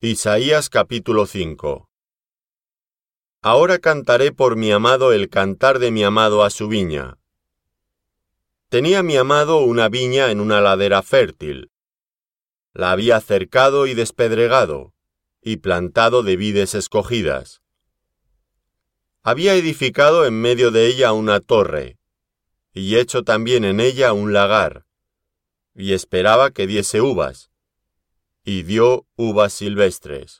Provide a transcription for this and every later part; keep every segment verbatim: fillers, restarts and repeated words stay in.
Isaías capítulo cinco. Ahora cantaré por mi amado el cantar de mi amado a su viña. Tenía mi amado una viña en una ladera fértil. La había cercado y despedregado, y plantado de vides escogidas. Había edificado en medio de ella una torre, y hecho también en ella un lagar, y esperaba que diese uvas, y dio uvas silvestres.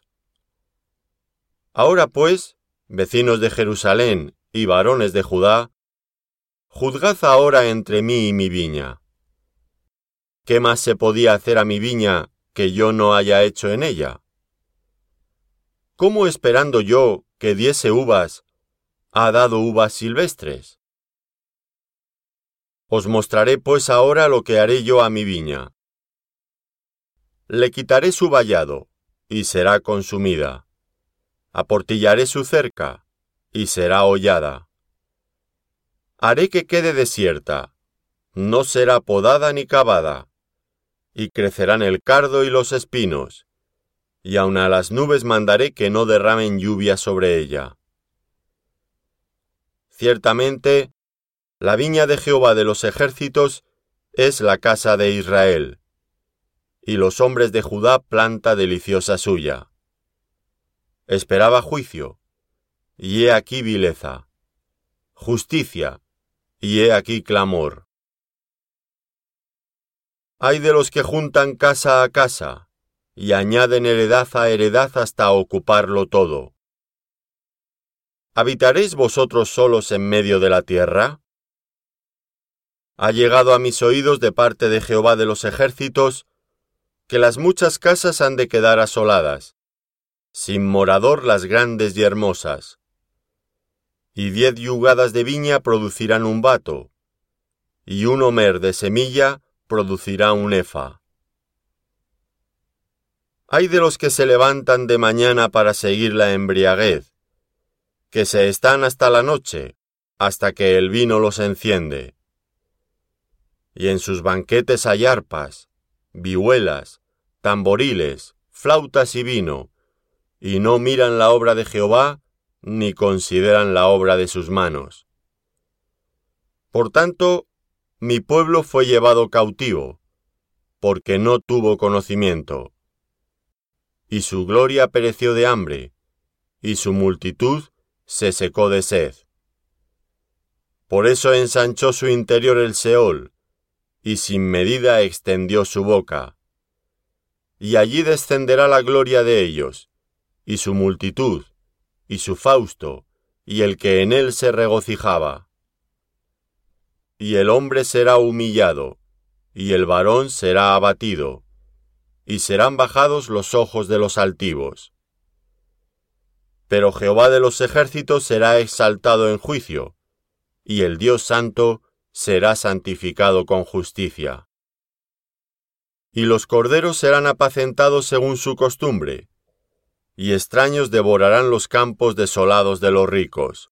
Ahora pues, vecinos de Jerusalén y varones de Judá, juzgad ahora entre mí y mi viña. ¿Qué más se podía hacer a mi viña que yo no haya hecho en ella? ¿Cómo esperando yo que diese uvas, ha dado uvas silvestres? Os mostraré pues ahora lo que haré yo a mi viña. Le quitaré su vallado, y será consumida. Aportillaré su cerca, y será hollada. Haré que quede desierta, no será podada ni cavada, y crecerán el cardo y los espinos, y aun a las nubes mandaré que no derramen lluvia sobre ella. Ciertamente, la viña de Jehová de los ejércitos es la casa de Israel, y los hombres de Judá planta deliciosa suya. Esperaba juicio, y he aquí vileza; justicia, y he aquí clamor. Ay de los que juntan casa a casa, y añaden heredad a heredad hasta ocuparlo todo. ¿Habitaréis vosotros solos en medio de la tierra? Ha llegado a mis oídos de parte de Jehová de los ejércitos que las muchas casas han de quedar asoladas, sin morador las grandes y hermosas. Y diez yugadas de viña producirán un bato, y un homer de semilla producirá un efa. Ay de los que se levantan de mañana para seguir la embriaguez, que se están hasta la noche, hasta que el vino los enciende. Y en sus banquetes hay arpas, vihuelas, tamboriles, flautas y vino, y no miran la obra de Jehová, ni consideran la obra de sus manos. Por tanto, mi pueblo fue llevado cautivo, porque no tuvo conocimiento. Y su gloria pereció de hambre, y su multitud se secó de sed. Por eso ensanchó su interior el Seol, y sin medida extendió su boca. Y allí descenderá la gloria de ellos, y su multitud, y su fausto, y el que en él se regocijaba. Y el hombre será humillado, y el varón será abatido, y serán bajados los ojos de los altivos. Pero Jehová de los ejércitos será exaltado en juicio, y el Dios Santo será santificado con justicia. Y los corderos serán apacentados según su costumbre, y extraños devorarán los campos desolados de los ricos.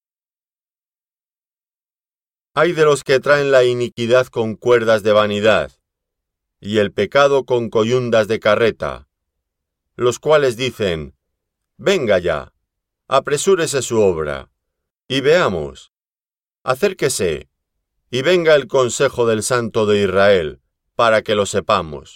Ay de los que traen la iniquidad con cuerdas de vanidad, y el pecado con coyundas de carreta, los cuales dicen: venga ya, apresúrese su obra, y veamos, acérquese, y venga el consejo del Santo de Israel, para que lo sepamos.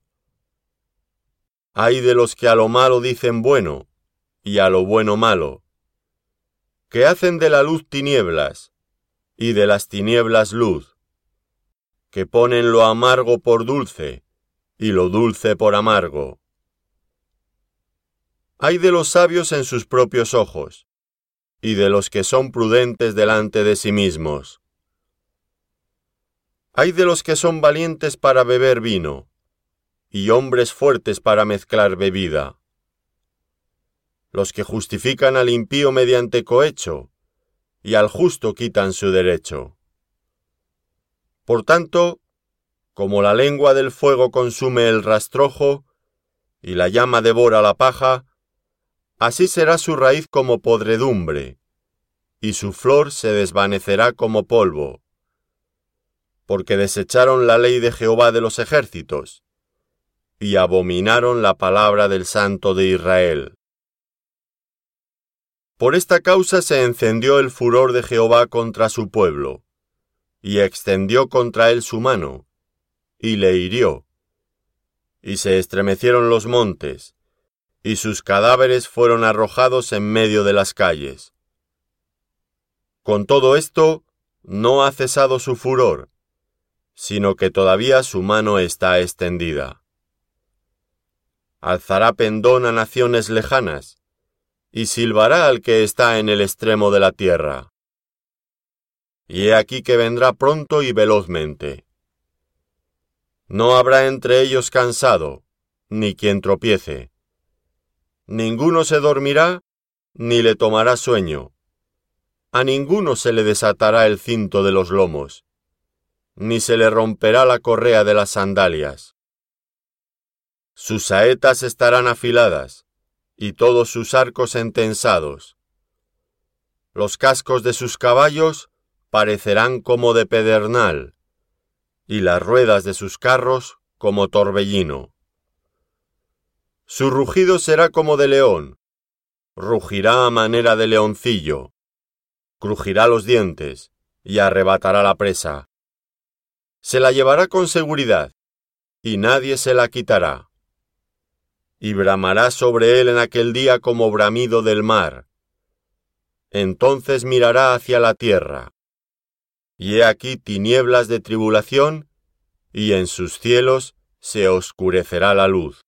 Ay de los que a lo malo dicen bueno, y a lo bueno malo, que hacen de la luz tinieblas, y de las tinieblas luz, que ponen lo amargo por dulce, y lo dulce por amargo. Ay de los sabios en sus propios ojos, y de los que son prudentes delante de sí mismos. Ay de los que son valientes para beber vino, y hombres fuertes para mezclar bebida. Los que justifican al impío mediante cohecho, y al justo quitan su derecho. Por tanto, como la lengua del fuego consume el rastrojo, y la llama devora la paja, así será su raíz como podredumbre, y su flor se desvanecerá como polvo. Porque desecharon la ley de Jehová de los ejércitos, y abominaron la palabra del Santo de Israel. Por esta causa se encendió el furor de Jehová contra su pueblo, y extendió contra él su mano, y le hirió. Y se estremecieron los montes, y sus cadáveres fueron arrojados en medio de las calles. Con todo esto, no ha cesado su furor, sino que todavía su mano está extendida. Alzará pendón a naciones lejanas, y silbará al que está en el extremo de la tierra. Y he aquí que vendrá pronto y velozmente. No habrá entre ellos cansado, ni quien tropiece. Ninguno se dormirá, ni le tomará sueño. A ninguno se le desatará el cinto de los lomos, ni se le romperá la correa de las sandalias. Sus saetas estarán afiladas, y todos sus arcos entensados. Los cascos de sus caballos parecerán como de pedernal, y las ruedas de sus carros como torbellino. Su rugido será como de león, rugirá a manera de leoncillo, crujirá los dientes y arrebatará la presa. Se la llevará con seguridad, y nadie se la quitará. Y bramará sobre él en aquel día como bramido del mar. Entonces mirará hacia la tierra, y he aquí tinieblas de tribulación, y en sus cielos se oscurecerá la luz.